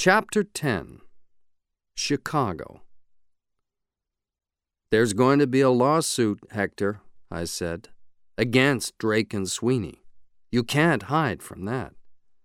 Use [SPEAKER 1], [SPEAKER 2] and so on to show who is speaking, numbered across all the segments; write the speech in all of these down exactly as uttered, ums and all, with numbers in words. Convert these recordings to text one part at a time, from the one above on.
[SPEAKER 1] Chapter ten. Chicago. "There's going to be a lawsuit, Hector," I said, "against Drake and Sweeney. You can't hide from that."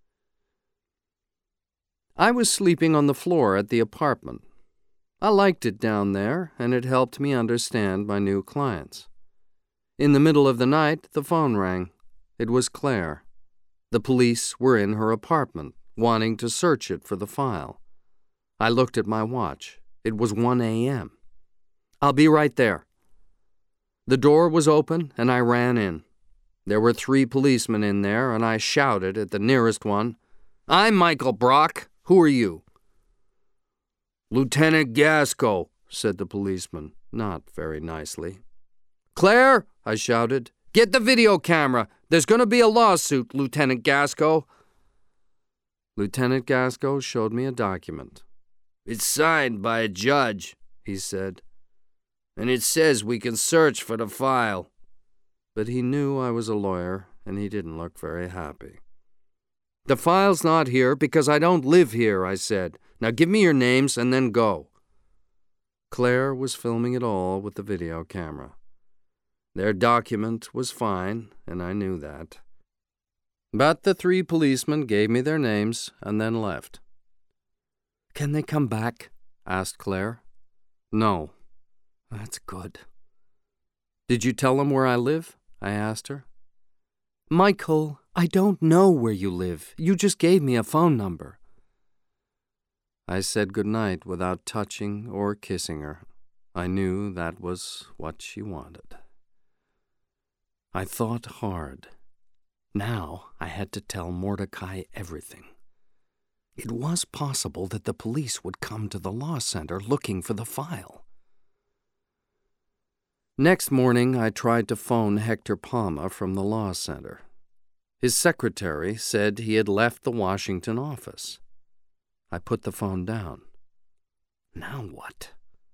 [SPEAKER 1] I was sleeping on the floor at the apartment. I liked it down there, and it helped me understand my new clients. In the middle of the night, the phone rang. It was Claire. The police were in her apartment, wanting to search it for the file. I looked at my watch. It was one a.m. "I'll be right there." The door was open, and I ran in. There were three policemen in there, and I shouted at the nearest one, "I'm Michael Brock. Who are you?" "Lieutenant Gasco," said the policeman, not very nicely. "Claire," I shouted, "get the video camera. There's going to be a lawsuit, Lieutenant Gasco." Lieutenant Gasco showed me a document. "It's signed by a judge," he said, "and it says we can search for the file." But he knew I was a lawyer, and he didn't look very happy. "The file's not here because I don't live here," I said. "Now give me your names and then go." Claire was filming it all with the video camera. Their document was fine, and I knew that. But the three policemen gave me their names and then left. "Can they come back?" asked Claire. "No." "That's good." "Did you tell them where I live?" I asked her. "Michael, I don't know where you live. You just gave me a phone number." I said goodnight without touching or kissing her. I knew that was what she wanted. I thought hard. Now I had to tell Mordecai everything. It was possible that the police would come to the law center looking for the file. Next morning, I tried to phone Hector Palma from the law center. His secretary said he had left the Washington office. I put the phone down. Now what?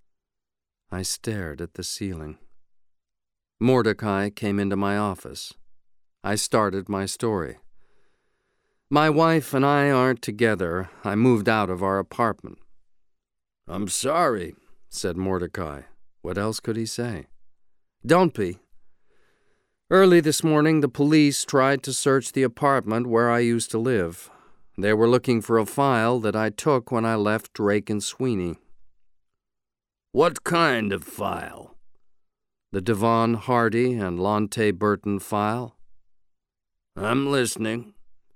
[SPEAKER 1] I stared at the ceiling. Mordecai came into my office. I started my story. "My wife and I aren't together. I moved out of our apartment." "I'm sorry," said Mordecai. What else could he say? "Don't be. Early this morning, the police tried to search the apartment where I used to live. They were looking for a file that I took when I left Drake and Sweeney." "What kind of file?" "The Devon Hardy and Lonte Burton file." "I'm listening."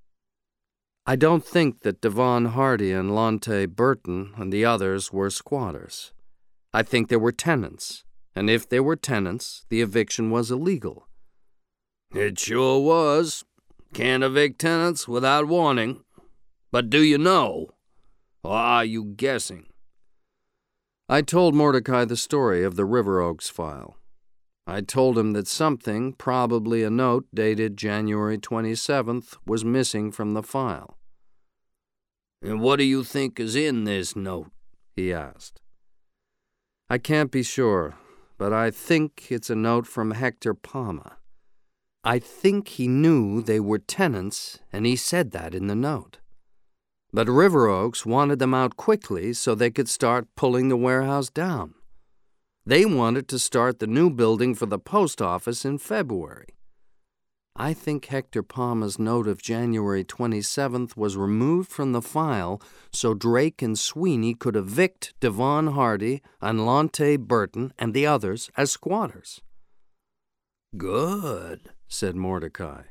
[SPEAKER 1] "I don't think that Devon Hardy and Lonte Burton and the others were squatters. I think they were tenants, and if they were tenants, the eviction was illegal." "It sure was. Can't evict tenants without warning. But do you know? Or are you guessing?" I told Mordecai the story of the River Oaks file. I told him that something, probably a note dated January twenty-seventh, was missing from the file. "And what do you think is in this note?" he asked. "I can't be sure, but I think it's a note from Hector Palma. I think he knew they were tenants, and he said that in the note. But River Oaks wanted them out quickly so they could start pulling the warehouse down. They wanted to start the new building for the post office in February. I think Hector Palma's note of January twenty-seventh was removed from the file so Drake and Sweeney could evict Devon Hardy and Lonte Burton and the others as squatters." "Good," said Mordecai.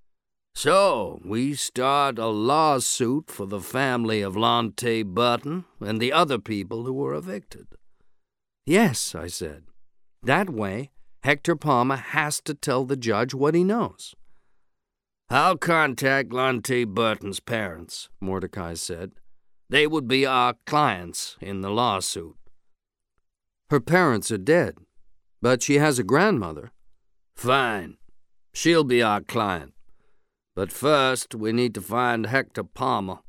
[SPEAKER 1] "So we start a lawsuit for the family of Lonte Burton and the other people who were evicted." "Yes," I said. "That way, Hector Palma has to tell the judge what he knows." "I'll contact Lonte Burton's parents," Mordecai said. "They would be our clients in the lawsuit." "Her parents are dead, but she has a grandmother." "Fine. She'll be our client. But first, we need to find Hector Palma."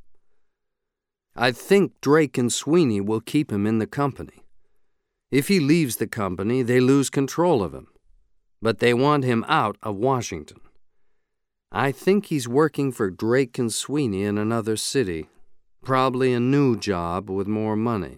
[SPEAKER 1] "I think Drake and Sweeney will keep him in the company. If he leaves the company, they lose control of him. But they want him out of Washington. I think he's working for Drake and Sweeney in another city, Probably a new job with more money.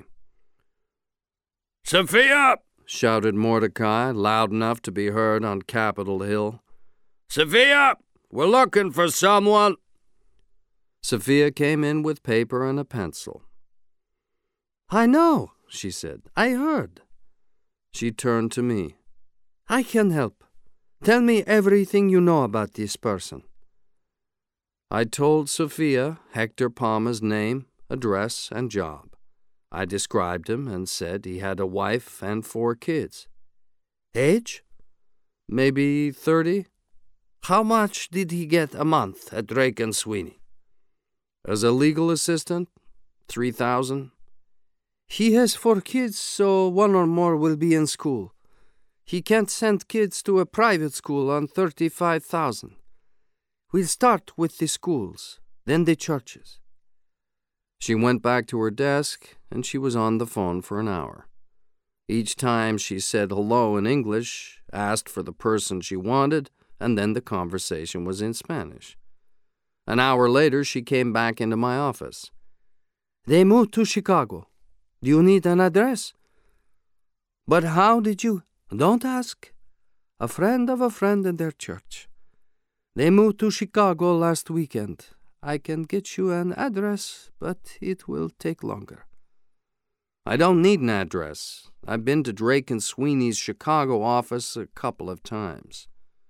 [SPEAKER 2] "Sophia!"
[SPEAKER 1] shouted Mordecai, loud enough to be heard on Capitol Hill.
[SPEAKER 2] "Sophia! We're looking for someone."
[SPEAKER 1] Sophia came in with paper and a pencil. "I know," she said. "I heard." She turned to me. "I can help. Tell me everything you know about this person." I told Sophia Hector Palma's name, address, and job. I described him and said he had a wife and four kids. "Age?" "Maybe thirty." "How much did he get a month at Drake and Sweeney?" "As a legal assistant, three thousand." "He has four kids, so one or more will be in school. He can't send kids to a private school on thirty-five thousand. We'll start with the schools, then the churches." She went back to her desk, and she was on the phone for an hour. Each time she said hello in English, asked for the person she wanted, and then the conversation was in Spanish. An hour later, she came back into my office. "They moved to Chicago. Do you need an address?" "But how did you—" "Don't ask. A friend of a friend in their church. They moved to Chicago last weekend. I can get you an address, but it will take longer." "I don't need an address. I've been to Drake and Sweeney's Chicago office a couple of times."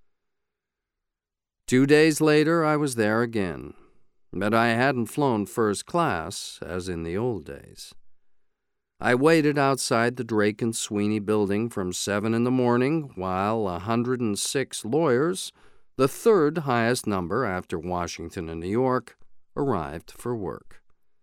[SPEAKER 1] Two days later, I was there again, but I hadn't flown first class, as in the old days. I waited outside the Drake and Sweeney building from seven in the morning while a hundred and six lawyers, the third highest number after Washington and New York, arrived for work.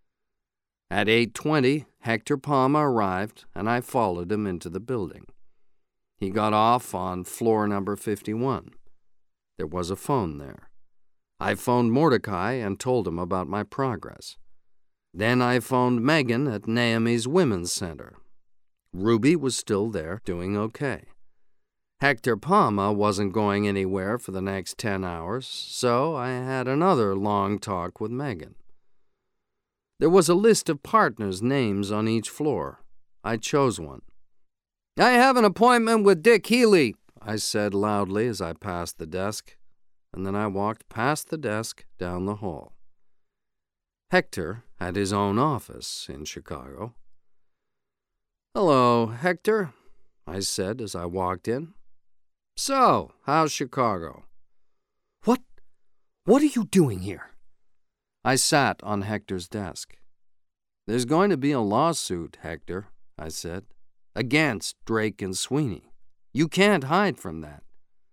[SPEAKER 1] At eight twenty, Hector Palma arrived, and I followed him into the building. He got off on floor number fifty-one. There was a phone there. I phoned Mordecai and told him about my progress. Then I phoned Megan at Naomi's Women's Center. Ruby was still there, doing okay. Hector Palma wasn't going anywhere for the next ten hours, so I had another long talk with Megan. There was a list of partners' names on each floor. I chose one. "I have an appointment with Dick Healy," I said loudly as I passed the desk, and then I walked past the desk down the hall. Hector had his own office in Chicago. "Hello, Hector," I said as I walked in. "So, how's Chicago?" What? What are you doing here?" I sat on Hector's desk. "There's going to be a lawsuit, Hector," I said, "against Drake and Sweeney. You can't hide from that."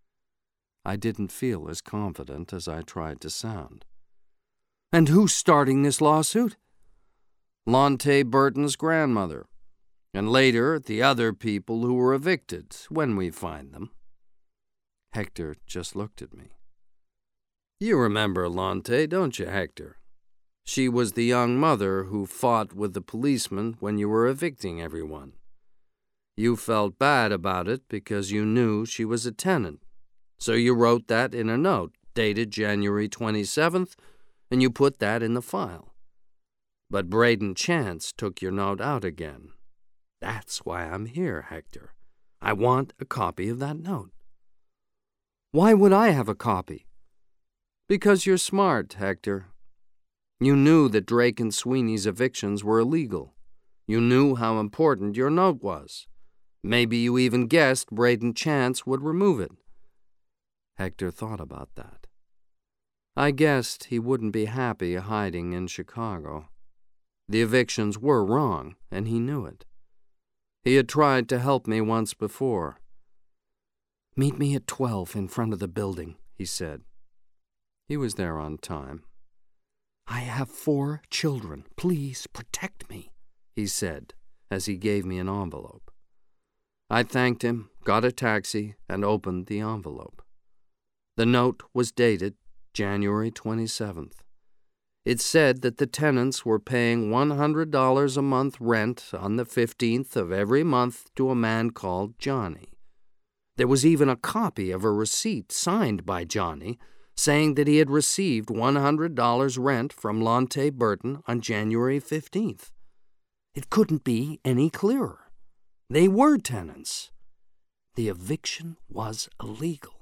[SPEAKER 1] I didn't feel as confident as I tried to sound. "And who's starting this lawsuit?" "Lonte Burton's grandmother, and later the other people who were evicted, when we find them." Hector just looked at me. "You remember Lonte, don't you, Hector? She was the young mother who fought with the policeman when you were evicting everyone. You felt bad about it because you knew she was a tenant, so you wrote that in a note dated January twenty-seventh, and you put that in the file. But Braden Chance took your note out again. That's why I'm here, Hector. I want a copy of that note." "Why would I have a copy?" "Because you're smart, Hector. You knew that Drake and Sweeney's evictions were illegal. You knew how important your note was. Maybe you even guessed Braden Chance would remove it." Hector thought about that. I guessed he wouldn't be happy hiding in Chicago. The evictions were wrong, and he knew it. He had tried to help me once before. "Meet me at twelve in front of the building," he said. He was there on time. "I have four children. Please protect me," he said as he gave me an envelope. I thanked him, got a taxi, and opened the envelope. The note was dated January twenty-seventh. It said that the tenants were paying one hundred dollars a month rent on the fifteenth of every month to a man called Johnny. There was even a copy of a receipt signed by Johnny, saying that he had received one hundred dollars rent from Lonte Burton on January fifteenth. It couldn't be any clearer. They were tenants. The eviction was illegal.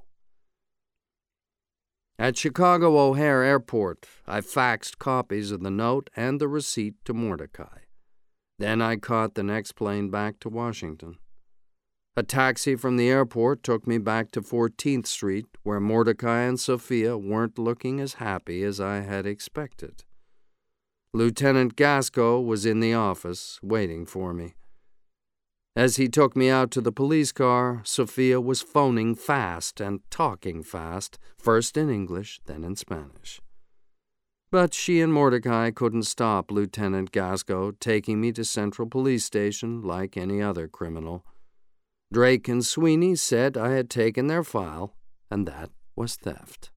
[SPEAKER 1] At Chicago O'Hare Airport, I faxed copies of the note and the receipt to Mordecai. Then I caught the next plane back to Washington. A taxi from the airport took me back to fourteenth Street, where Mordecai and Sophia weren't looking as happy as I had expected. Lieutenant Gasco was in the office, waiting for me. As he took me out to the police car, Sophia was phoning fast and talking fast, first in English, then in Spanish. But she and Mordecai couldn't stop Lieutenant Gasco taking me to Central Police Station like any other criminal. Drake and Sweeney said I had taken their file, and that was theft.